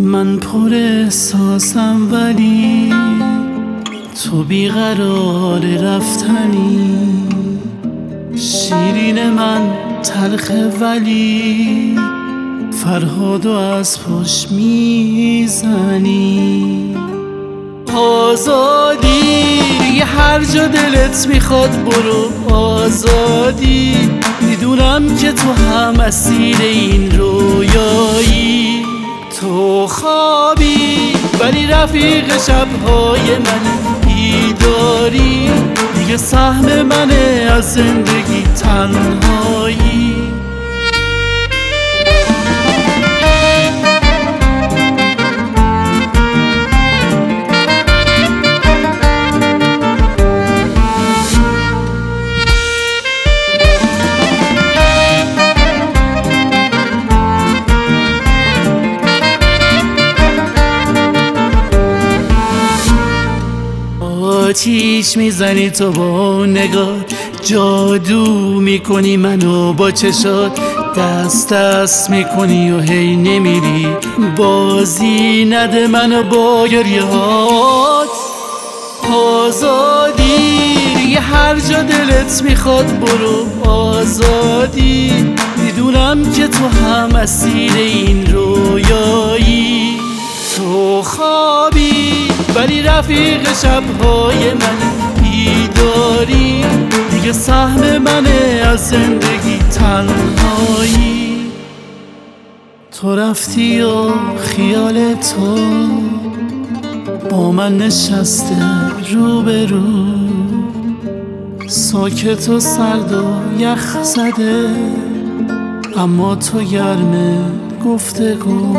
من پر احساسم ولی تو بیقرار رفتنی. شیرین من تلخه ولی فرهادو از پشت میزنی. آزادی دیگه هر جا دلت میخواد برو، آزادی. میدونم که تو هم اسیر این رویایی، تو خوابی ولی رفیق شبهای من بیداری. دیگه سهم منه از زندگی تنهایی. آتیش میزنی تو با نگاه، جادو میکنی منو با چشات، دست دست میکنی و هی نمیری. بازی نده منو با گریهات. آزادی دیگه هر جا دلت میخواد برو، آزادی. میدونم که تو هم اسیر این رویایی، تو خوابی ولی رفیق شبهای من بیداری. دیگه سهم منه از زندگی تنهایی. تو رفتی و خیال تو با من نشسته رو به رو، ساکت و سرد و یخ زده اما تو گرم گفتگو.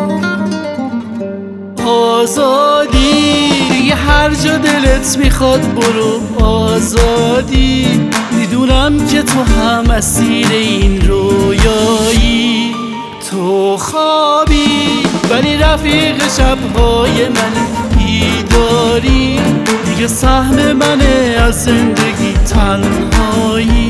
آزادی دیگه هر جا دلت میخواد برو، آزادی. میدونم که تو هم اسیر این رویایی، تو خوابی ولی رفیق شبهای من بیداری. دیگه سهم منه از زندگی تنهایی.